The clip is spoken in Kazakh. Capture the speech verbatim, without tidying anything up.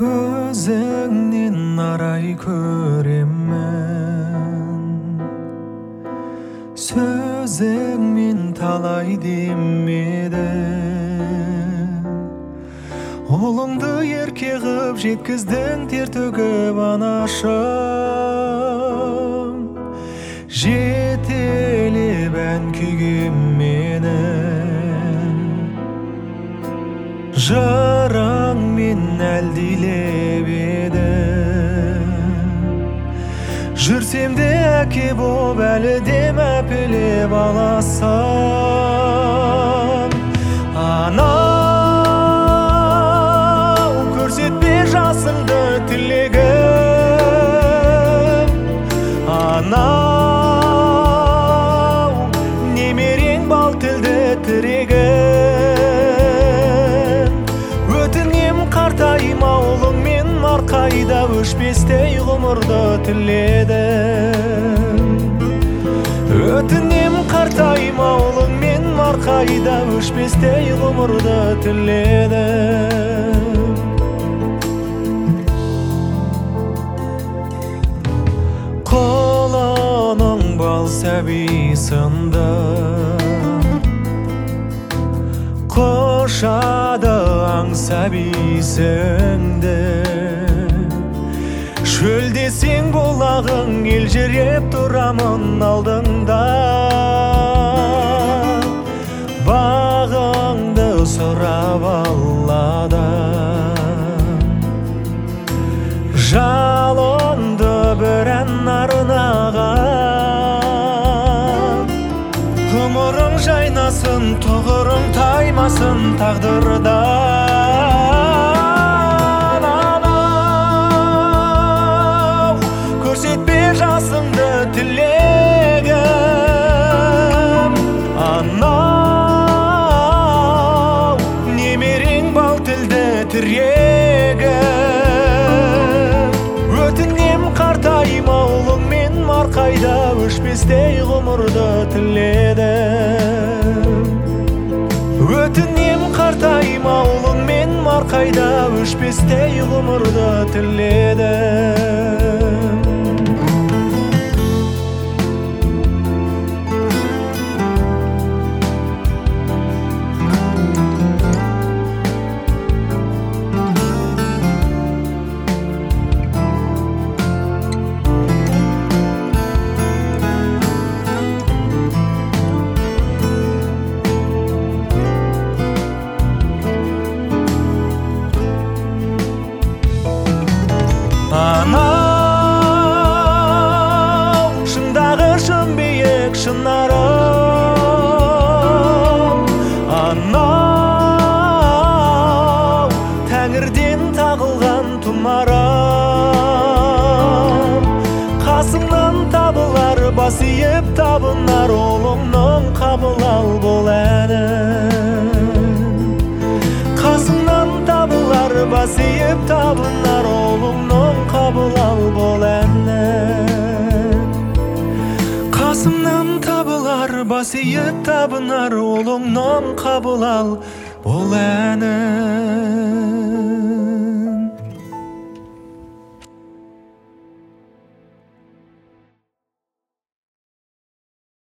Көзіңнен арай көремін, сөзіңмен талай демеді. Ұлыңды ерке қып жеткіздің, тер төгіп анашым. Жетелеп ән күйгем мені, жырыңмен әлдилеп еді. Жүрсем де әке боп әлі де мәпелеп аласам. Анау, көрсетпе жасыңды тілегім. Анау, немерең бал тілді тірегім. Өтінем қартайма ұлыңмен марқайда, өшпестей ғұмырды тіледім. Өтінем қартайма ұлыңмен марқайда, өшпестей ғұмырды тіледім. Қолының бал сәби сынды, құшады аңсап иісіңді. Шөлдесең бұлағың, елжіреп тұрамын алдыңда. Бағыңды сұрап алладым, жалынды бір ән арнаған. Ғұмырың жайнасын, тұғырың таймасын тағдырдан. Анау, көрсетпе жасыңды тілегім. Анау, немерең бал тілді тірегім. Өтінем қартайма ұлыңмен марқайда, өшпестей ғұмырды тіледім. Өтінем қартайма ұлыңмен марқайда, өшпестей ғұмырды тіледім. Анау, шыңдағы шын биік шынарым. Анау, тәңірден тағылған тұмарым. Қасыңнан табылар, бас иіп табынар, ұлыңның қабыл ал бұл әнін. Қасыңнан табылар, бас иіп табынар, ұлыңның қабыл ал бұл әнін. Қасымнан табылар, бас иіп табынар, ұлыңның қабыл ал бұл әнін.